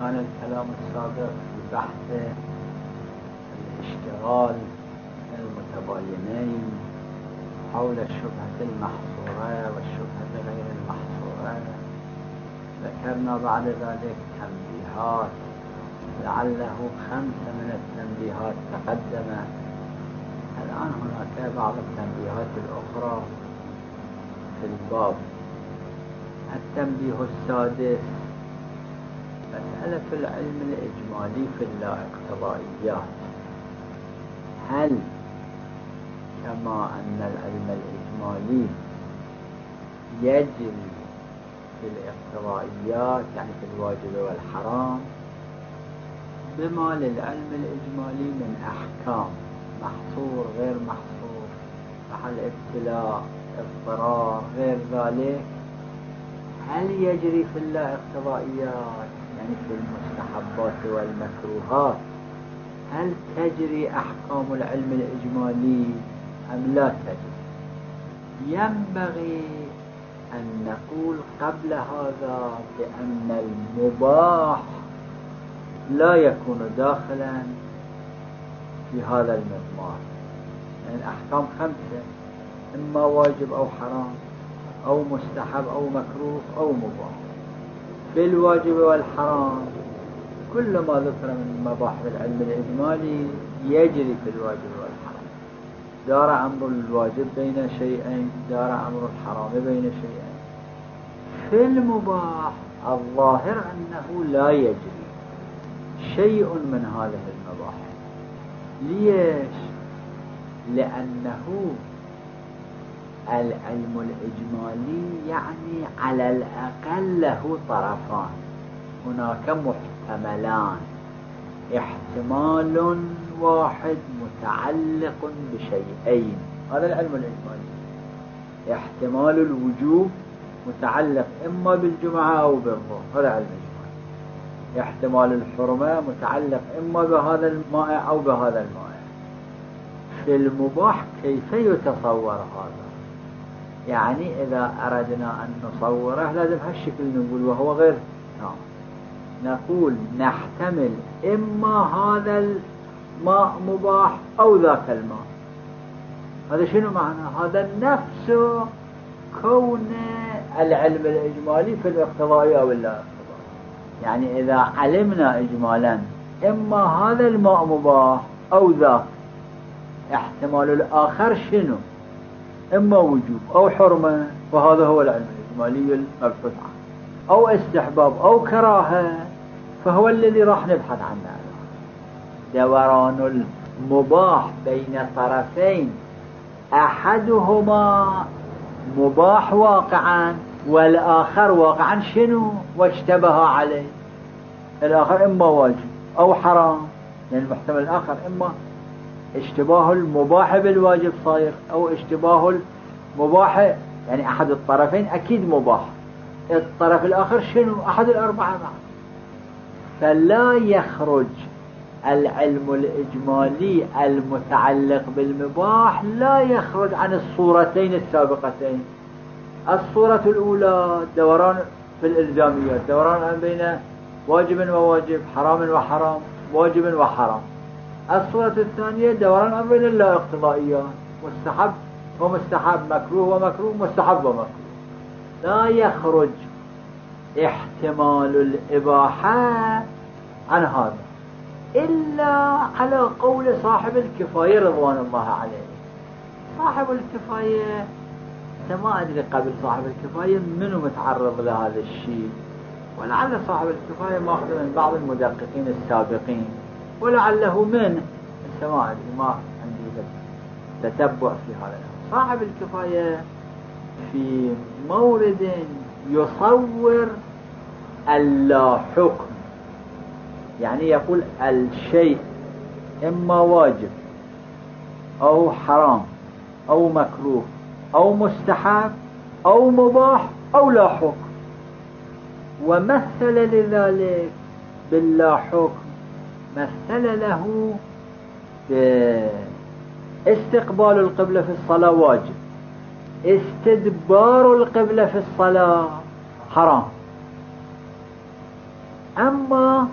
كان الكلام السابق في بحث الاشتغال المتباينين حول الشبهة المحصورة والشبهة غير المحصورة. ذكرنا بعد ذلك تنبيهات، لعله 5 من التنبيهات تقدمت. الآن هناك بعض التنبيهات الأخرى في الباب. التنبيه السادس: مسألة العلم الإجمالي في اللا اقتضائيات. هل كما أن العلم الإجمالي يجري في الاقتضائيات يعني في الواجب والحرام، بما للعلم الإجمالي من أحكام محصور غير محصور، محل ابتلاء اضطرار غير ذلك، هل يجري في اللا اقتضائيات يعني في المستحبات والمكروهات، هل تجري أحكام العلم الإجمالي أم لا تجري؟ ينبغي أن نقول قبل هذا بأن المباح لا يكون داخلا في هذا المضمار. يعني الأحكام 5: إما واجب أو حرام أو مستحب أو مكروه أو مباح. في الواجب والحرام كل ما ذكر من مباح العلم الإجمالي يجري في الواجب والحرام. دار أمر الواجب بين شيئين، دار أمر الحرام بين شيئين. في المباح الظاهر أنه لا يجري شيء من هذه المباح. ليش؟ لأنه العلم الإجمالي يعني على الأقل له طرفان، هناك محتملان: احتمال واحد متعلق بشيئين، هذا العلم الإجمالي. احتمال الوجوب متعلق إما بالجمعة أو بالظهر، هذا علم إجمالي. احتمال الحرمة متعلق إما بهذا الماء أو بهذا الماء. في المباح كيف يتصور هذا؟ يعني إذا أردنا أن نصوره لازم هالشكل نقول، وهو غير تام. نقول نحتمل إما هذا الماء مباح أو ذاك الماء. هذا شنو معنى؟ هذا نفس كون العلم الإجمالي في الاقتضائي أو اللا اقتضائي. يعني إذا علمنا إجمالا إما هذا الماء مباح أو ذاك، احتمال الآخر شنو؟ إما وجوب أو حرمة، وهذا هو العلم الإجمالي المبحوث عنه، أو استحباب أو كراهة، فهو الذي راح نبحث عنه. دوران المباح بين طرفين أحدهما مباح واقعا والآخر واقعا شنو؟ واشتبه عليه. الآخر إما واجب أو حرام، يعني المحتمل الآخر إما اشتباه المباح بالواجب صاير، أو اشتباه المباح، يعني أحد الطرفين أكيد مباح، الطرف الآخر شنو؟ أحد الأربعة معه. فلا يخرج العلم الإجمالي المتعلق بالمباح لا يخرج عن الصورتين السابقتين. الصورة الأولى دوران في الإلزاميات، دوران بين واجب وواجب، حرام وحرام، واجب وحرام. الصورة الثانية دوران بين اللا اقتضائيات، مستحب ومستحب، مكروه ومكروه، مستحب ومكروه. لا يخرج احتمال الإباحة عن هذا إلا على قول صاحب الكفاية رضوان الله عليه. صاحب الكفاية ما أدري قبل صاحب الكفاية منو متعرض لهذا الشيء، ولعل صاحب الكفاية ماخذ من بعض المدققين السابقين، ولعله من ما أدري، ما عندي تتبع في هذا. صاحب الكفاية في مورد يصور اللا حكم، يعني يقول الشيء إما واجب أو حرام أو مكروه أو مستحب أو مباح أو لا حكم. ومثل لذلك باللا حكم، مثل له باستقبال القبلة في الصلاة واجب، استدبار القبلة في الصلاة حرام. أما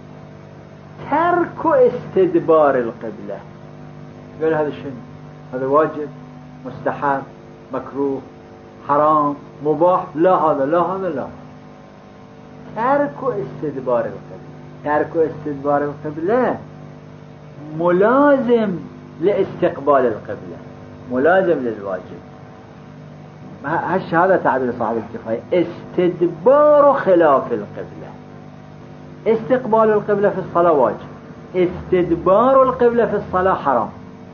ترك استدبار القبلة يقول هذا شنو؟ هذا واجب، مستحب، مكروه، حرام، مباح؟ لا هذا لا هذا لا. ترك استدبار القبلة، ترك استدبار القبلة ملازم لاستقبال القبلة، ملازم للواجب. هذا تعبير صاحب الكفاية. استدبار خلاف القبلة. استقبال القبلة في الصلاة واجب، استدبار القبلة في الصلاة حرام.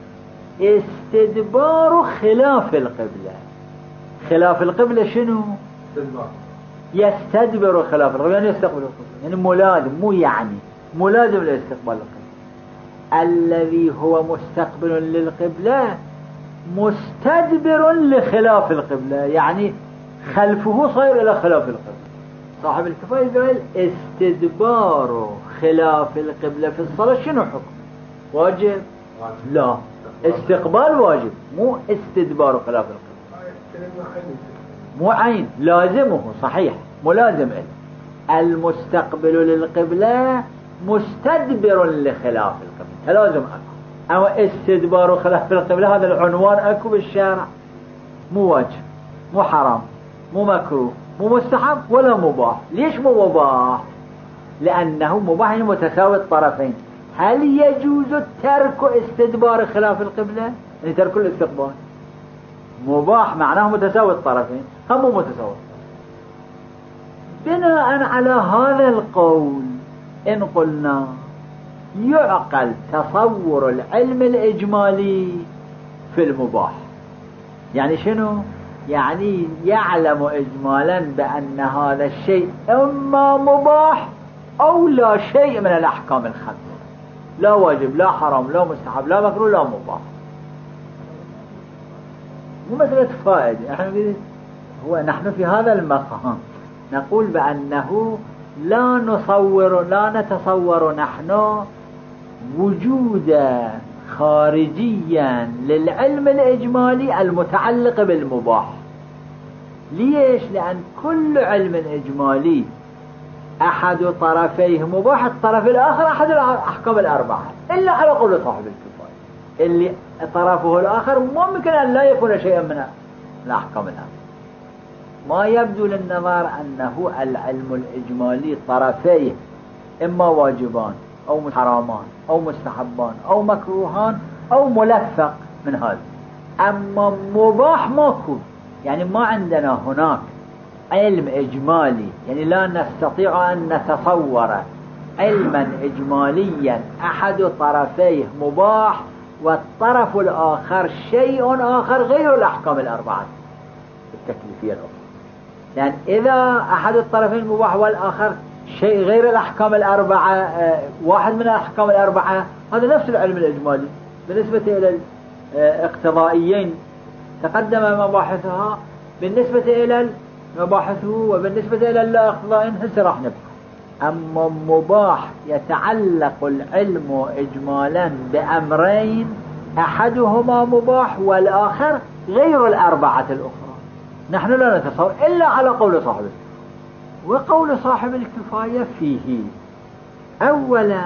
استدبار خلاف القبلة، خلاف القبلة شنو؟ يستدبر خلاف القبلة، يعني يستقبل القبلة، يعني ملازم، مو يعني ملازم لاستقبال القبلة. الذي هو مستقبل للقبلة مستدبر لخلاف القبلة، يعني خلفه صير إلى خلاف القبلة. صاحب الكفاية قال استدبار خلاف القبلة في الصلاة شنو حكم؟ واجب؟ لا، استقبال واجب، مو استدبار خلاف القبلة، مو عين، لازمه صحيح، ملازم له. المستقبل للقبلة مستدبر لخلاف القبلة، تلازم أكو. أما استدبار خلاف القبلة هذا العنوان أكو بالشارع، مو واجب، مو حرام، مو مكروه، مو مستحب ولا مباح. ليش مو مباح؟ لأنه مباح متساوي الطرفين. هل يجوز ترك استدبار خلاف القبلة؟ يعني ترك الاستقبال مباح، معناه متساوي الطرفين، هم مو متساوي. بناء على هذا القول إن قلنا يعقل تصور العلم الإجمالي في المباح. يعني شنو؟ يعني يعلم إجمالا بأن هذا الشيء إما مباح أو لا شيء من الأحكام الخمسة، لا واجب، لا حرام، لا مستحب، لا مكروه، لا مباح. مو مسألة فائدة، نحن في هذا المقام نقول بأنه لا نتصور نحن وجودا خارجيا للعلم الإجمالي المتعلق بالمباح. ليش؟ لأن كل علم إجمالي أحد طرفيه مباح، الطرف الآخر أحد الأحكام الأربعة، إلا على قول صاحب الكفاية اللي طرفه الآخر ممكن أن لا يكون شيئا من الأحكام الأربعة. ما يبدو للنظر أنه العلم الإجمالي طرفيه إما واجبان أو حرامان أو مستحبان أو مكروهان أو ملفق من هذا. أما مباح ماكو، يعني ما عندنا هناك علم إجمالي، يعني لا نستطيع أن نتصور علما إجماليا أحد طرفيه مباح والطرف الآخر شيء آخر غير الأحكام الأربعة التكليفية الأخرى. يعني إذا أحد الطرفين مباح والآخر شيء غير الأحكام الأربعة، واحد من الأحكام الأربعة، هذا نفس العلم الإجمالي. بالنسبة إلى الاقتضائيين تقدم مباحثها، بالنسبة إلى مباحثه وبالنسبة إلى اللا اقتضائيين هسه راح نبحث. أما مباح يتعلق العلم إجمالا بأمرين أحدهما مباح والآخر غير الأربعة الأخرى، نحن لا نتصور إلا على قول صاحب الكفاية. وقول صاحب الكفاية فيه أولا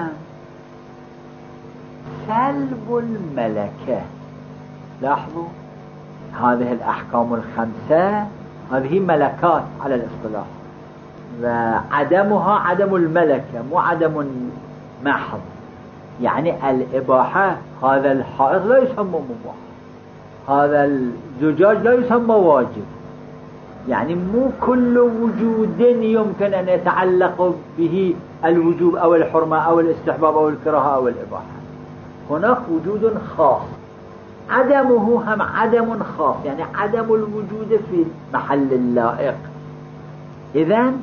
سلب الملكة. لاحظوا هذه الأحكام الخمسة هذه ملكات على الاصطلاح، وعدمها عدم الملكة مو عدم محض. يعني الإباحة، هذا الحائط لا يسمى مباح، هذا الزجاج لا يسمى واجب. يعني مو كل وجود يمكن أن يتعلق به الوجوب أو الحرمة أو الاستحباب أو الكراهة أو الإباحة. هناك وجود خاص عدمه هم عدم خاص، يعني عدم الوجود في محل اللائق. إذن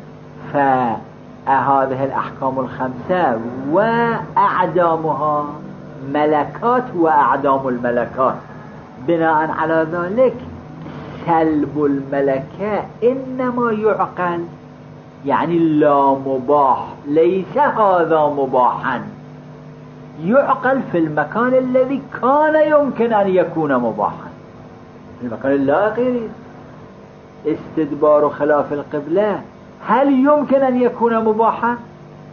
فهذه الأحكام الخمسة وأعدامها ملكات وأعدام الملكات. بناء على ذلك سلب الملكة إنما يعقل، يعني لا مباح، ليس هذا مباحا، يعقل في المكان الذي كان يمكن أن يكون مباحا، المكان اللائق يريد. استدبار خلاف القبلة هل يمكن أن يكون مباحا؟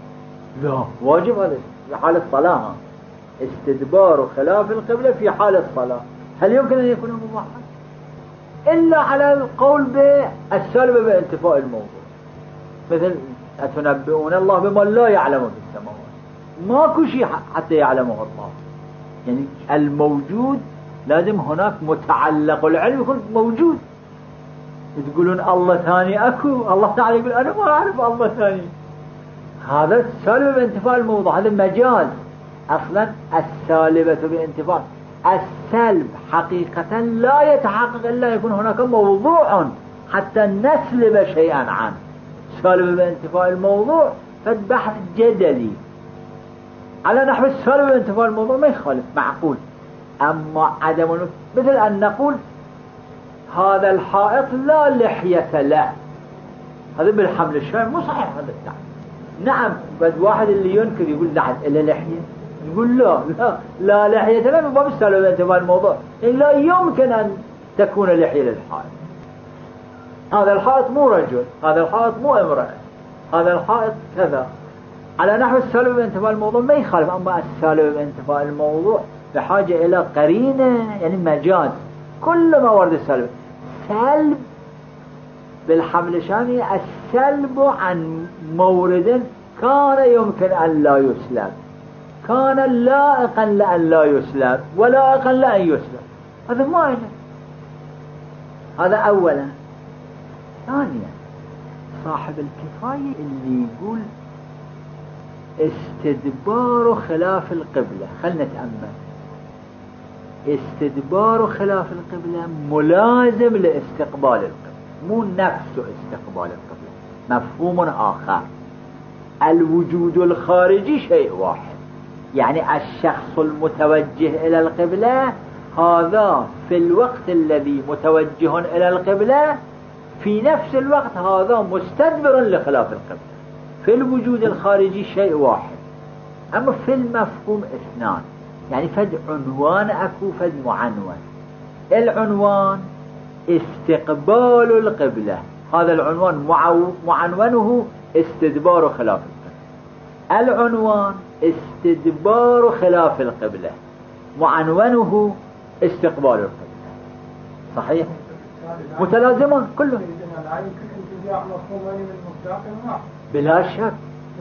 لا واجب هذا في حال الصلاة. استدبار خلاف القبلة في حال الصلاة هل يمكن أن يكون مباحا؟ إلا على القول بالسالب بانتفاء الموضوع، مثل أتنبئون الله بما لا يعلم في السماوات، ماكو شيء حتى يعلمه الله. يعني الموجود لازم هناك متعلق العلم يكون موجود. تقولون الله ثاني أكو، الله تعالى يقول أنا ما أعرف الله ثاني، هذا السالب بانتفاء الموضوع، هذا مجاز. أصلا السالبة بانتفاء السلب حقيقة لا يتحقق إلا يكون هناك موضوع حتى نسلب شيئا عنه. سالب بانتفاء الموضوع فالبحث جدلي على نحو السالب بانتفاء الموضوع ما يخالف، معقول. أما عدم مثل أن نقول هذا الحائط لا لحية له، هذا بالحمل الشامل مو صحيح هذا التعبير. نعم بد واحد اللي ينكر يقول نعم إلا لحية، يقول لا لحية له من باب السالب بانتفاء الموضوع، يعني لا يمكن أن تكون لحية للحائط. هذا الحائط مو رجل، هذا الحائط مو امرأة، هذا الحائط كذا، على نحو السالب بانتفاء الموضوع ما يخالف. أما السالب بانتفاء الموضوع بحاجة إلى قرينة، يعني مجاز. كل ما ورد السلب سلب بالحمل الشامي، السلب عن مورد كان يمكن أن لا يسلب، كان لائقا لأن لا يسلب ولائقا لأن يسلب، هذا ما عنده. هذا أولا. ثانيا صاحب الكفاية اللي يقول استدبار خلاف القبلة، خلنا نتأمل. استدبار خلاف القبلة ملازم لاستقبال القبلة، مو نفس استقبال القبلة، مفهوم آخر. الوجود الخارجي شيء واحد، يعني الشخص المتوجه إلى القبلة هذا في الوقت الذي متوجه إلى القبلة في نفس الوقت هذا مستدبر لخلاف القبلة. في الوجود الخارجي شيء واحد، أما في المفهوم اثنان، يعني فد عنوان أكو فد معنون. العنوان استقبال القبلة، هذا العنوان معنونه استدبار خلاف القبلة. العنوان استدبار خلاف القبلة معنونه استقبال القبلة. صحيح متلازمان كله بلا شك.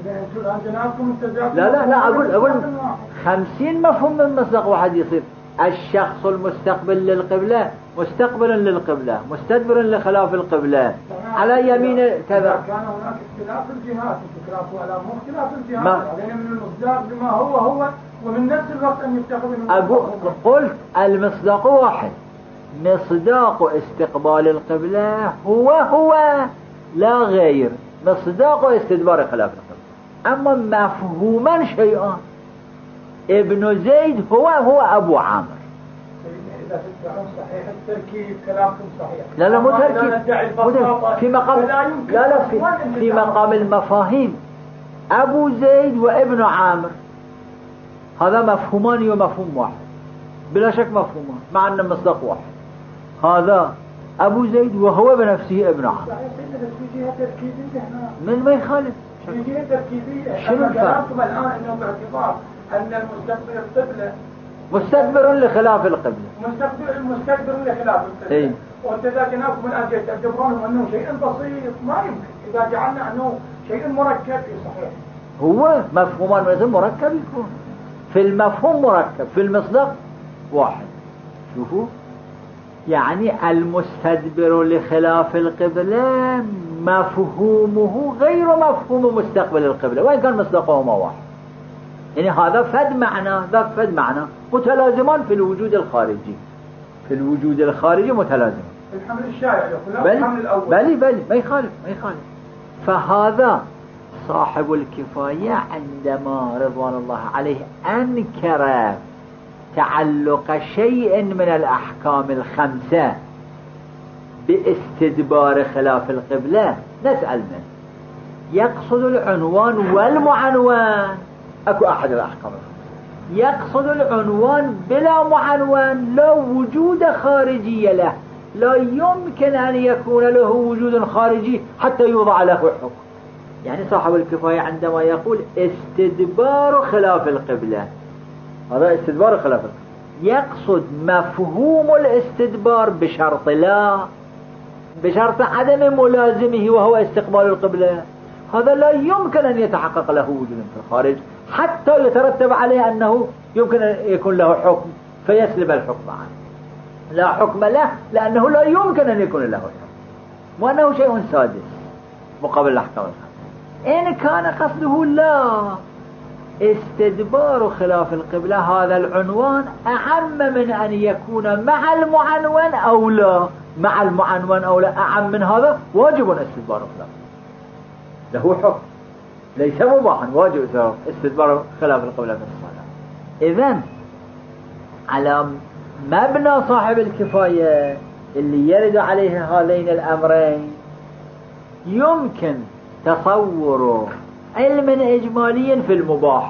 لا أقول 50 مفهوم من مصداق واحد يصير. الشخص المستقبل للقبلة مستقبلا للقبلة مستدبرا لخلاف القبلة على يمين كذا. كان هناك اختلاف الجهات، اختلاف ولا مو اختلاف الجهات، يعني من المصداق بما هو ومن نفس الوقت أن يتخذ قلت المصداق واحد، مصداق استقبال القبلة هو لا غير، مصداق استدبار خلاف القبلة. أما مفهوما شيئان. ابن زيد هو أبو عامر. إذا تدعون صحيح التركيب كلامكم صحيح. لا مو تركيب، في مقام في مقام المفاهيم. أبو زيد وابن عامر هذا مفهومان ومفهوم واحد بلا شك، مفهومان مع أن المصداق واحد. هذا أبو زيد وهو بنفسه ابن عامر. في جهة تركيبية هنا. من ما يخالف. في جهة تركيبية. شنو كلامكم الآن أنه باعتبار أن المستقبل القبلة مستكبر لخلاف القبلة. مستكبر لخلاف القبلة. إيه. وأنت ذاك ناكم الآن تعتبرونه أنه شيء بسيط، ما يمكن إذا جعلنا أنه شيء مركب صحيح. هو مفهومان لازم مركب يكون. في المفهوم مركب، في المصداق واحد. شوفوا يعني المستدبر لخلاف القبلة مفهومه غير مفهوم مستقبل القبلة وإن كان مصداقهما واحد. يعني هذا فد معنى ذاك فد معنى، متلازمان في الوجود الخارجي. في الوجود الخارجي متلازمان. الحمل الشائع الحمل الأول. بلي ما يخالف. فهذا صاحب الكفاية عندما رضوان الله عليه أنكر تعلق شيء من الأحكام الخمسة باستدبار خلاف القبلة، نسأل منه يقصد العنوان والمعنوان. أكو أحد الأحكام الخمسة يقصد العنوان بلا معنوان لا وجود خارجي له، لا يمكن أن يكون له وجود خارجي حتى يوضع له حكم. يعني صاحب الكفاية عندما يقول استدبار خلاف القبلة، هذا استدبار خلاف القبلة، يقصد مفهوم الاستدبار بشرط عدم ملازمه وهو استقبال القبلة. هذا لا يمكن أن يتحقق له وجود في الخارج حتى يترتب عليه أنه يمكن أن يكون له حكم فيسلب الحكم عنه. لا حكم له لأنه لا يمكن أن يكون له حكم، وأنه شيء سادس مقابل الأحكام الخمسة. إن كان قصده لا استدبار خلاف القبلة، هذا العنوان أعم من أن يكون مع المعنون أو لا. مع المعنون أو لا أعم من هذا، واجب استدبار خلاف له حكم، ليس مباحا، واجب استدبار خلاف القبلة في الصلاة. إذن على مبنى صاحب الكفاية اللي يرد عليه هذين الأمرين يمكن تصور علم إجمالي في المباح،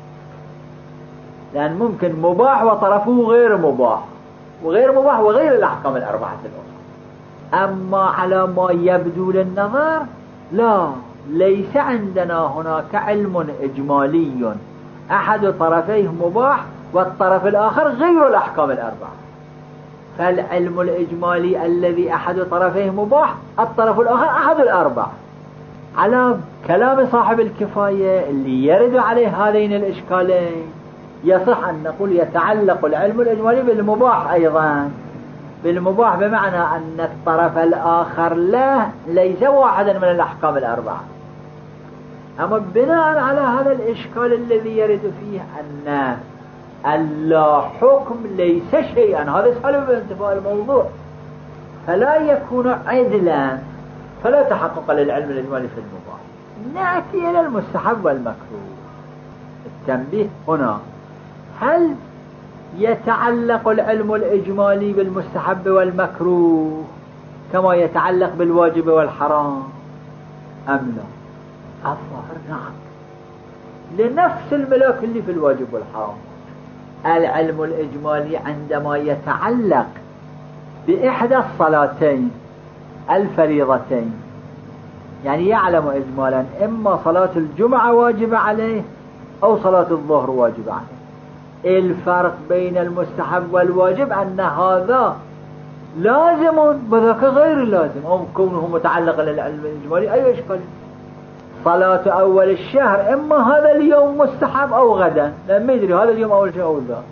لأن ممكن مباح وطرفه غير مباح، وغير مباح وغير الأحكام الأربعة الأخرى. أما على ما يبدو للنظر لا، ليس عندنا هناك علم إجمالي أحد طرفيه مباح والطرف الآخر غير الأحكام الأربعة. فالعلم الإجمالي الذي أحد طرفيه مباح، الطرف الآخر أحد الأربعة. على كلام صاحب الكفاية اللي يرد عليه هذين الإشكالين يصح أن نقول يتعلق العلم الإجمالي بالمباح أيضا، بالمباح بمعنى أن الطرف الآخر له ليس واحدا من الأحكام الأربعة. أما بناء على هذا الإشكال الذي يرد فيه أن اللا حكم ليس شيئا، هذا سبب بانتفاء الموضوع، فلا يكون عدلا، فلا تحقق للعلم الإجمالي في المباح. نأتي إلى المستحب والمكروه. التنبيه هنا، هل يتعلق العلم الإجمالي بالمستحب والمكروه كما يتعلق بالواجب والحرام أم لا؟ الظاهر نعم، لنفس الملاك اللي في الواجب والحرام. العلم الإجمالي عندما يتعلق بإحدى الصلاتين الفريضتين، يعني يعلم إجمالا إما صلاة الجمعة واجب عليه أو صلاة الظهر واجب عليه. الفرق بين المستحب والواجب أن هذا لازم وذاك غير لازم، أو كونه متعلق للعلم الإجمالي أي إشكال. صلاة أول الشهر إما هذا اليوم مستحب أو غدا، لما يدري هذا اليوم أول شيء أو ذا.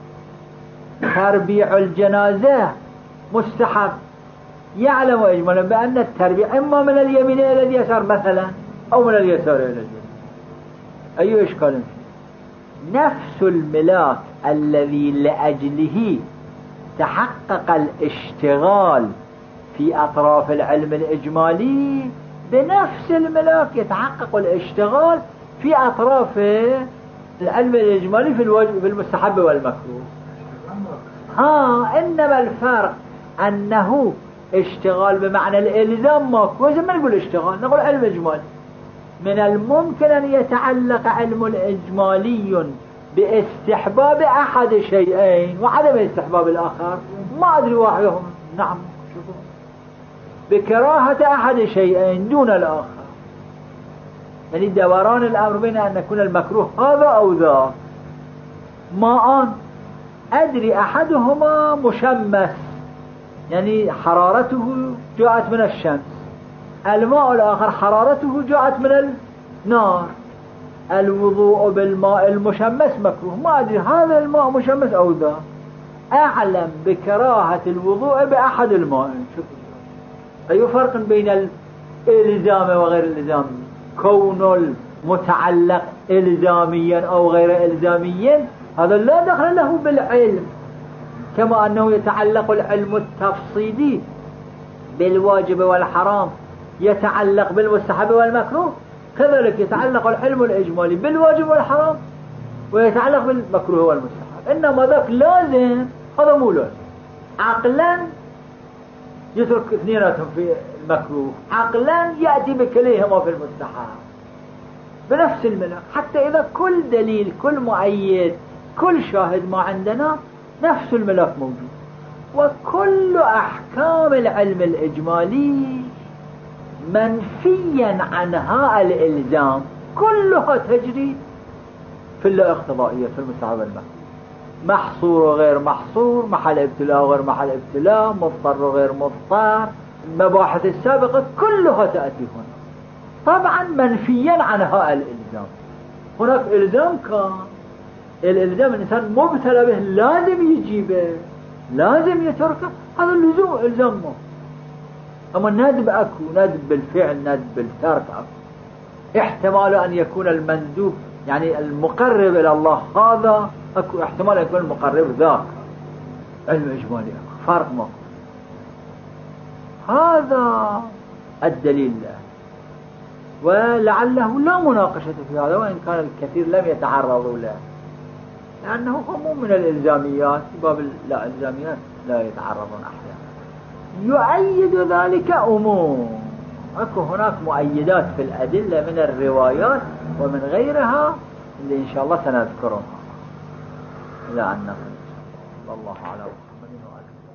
تربيع الجنازة مستحب، يعلم إجمالا بأن التربيع إما من اليمين إلى اليسار مثلا أو من اليسار إلى اليمين، أي إشكال فيه. نفس الملاك الذي لأجله تحقق الاشتغال في أطراف العلم الإجمالي، بنفس الملاك يتحقق الاشتغال في أطراف العلم الإجمالي في المستحب والمكروه. إنما الفرق أنه اشتغال بمعنى الإلزام ماكو، ما نقول اشتغال، نقول علم إجمالي. من الممكن أن يتعلق علم الإجمالي باستحباب أحد شيئين وعدم استحباب الآخر، ما أدري واحدهم، نعم شوفوا، بكراهة أحد شيئين دون الآخر، يعني دوران الأمر بين أن يكون المكروه هذا أو ذا. ماء أدري أحدهما مشمس، يعني حرارته جاءت من الشمس، الماء الآخر حرارته جاءت من النار. الوضوء بالماء المشمس مكروه، ما أدري هذا الماء مشمس أو ذا، أعلم بكراهة الوضوء بأحد الماء. أي فرق بين الإلزام وغير الإلزام؟ كون المتعلق إلزاميا أو غير إلزاميا هذا لا دخل له بالعلم، كما أنه يتعلق العلم التفصيلي بالواجب والحرام يتعلق بالمستحب والمكروه، كذلك يتعلق العلم الإجمالي بالواجب والحرام ويتعلق بالمكروه والمستحب. إنما ذاك لازم، هذا مو لازم. عقلا يترك اثنيناتهم في المكروه، عقلا يأتي بكليهما في المستحب بنفس الملك، حتى إذا كل دليل كل مؤيد كل شاهد ما عندنا نفس الملك موجود. وكل أحكام العلم الإجمالي منفيا عنها الإلزام كلها تجري في اللا اقتضائية في المستحب المحظور، محصور وغير محصور، محل ابتلاء وغير محل ابتلاء، مضطر وغير مضطر، المباحث السابقة كلها تأتي هنا. طبعا منفيا عنها الإلزام. هناك إلزام كان الإلزام الإنسان مبتلى به لازم يجيبه لازم يتركه، هذا اللزوم إلزام ما. أما الندب أكو، ندب بالفعل ندب بالترك أكو. احتمال أن يكون المندوب يعني المقرب إلى الله هذا أكو، احتمال أن يكون المقرب ذاك. علم إجمالي أكو فرق ما. هذا الدليل له، ولعله لا مناقشة في هذا وإن كان الكثير لم يتعرضوا له، لأنه مو من الإلزاميات، باب لا إلزاميات لا يتعرضون أحيانا. يؤيد ذلك أمور، أكو هناك مؤيدات في الأدلة من الروايات ومن غيرها اللي إن شاء الله سنذكرها إلى أن نصل. والله أعلم.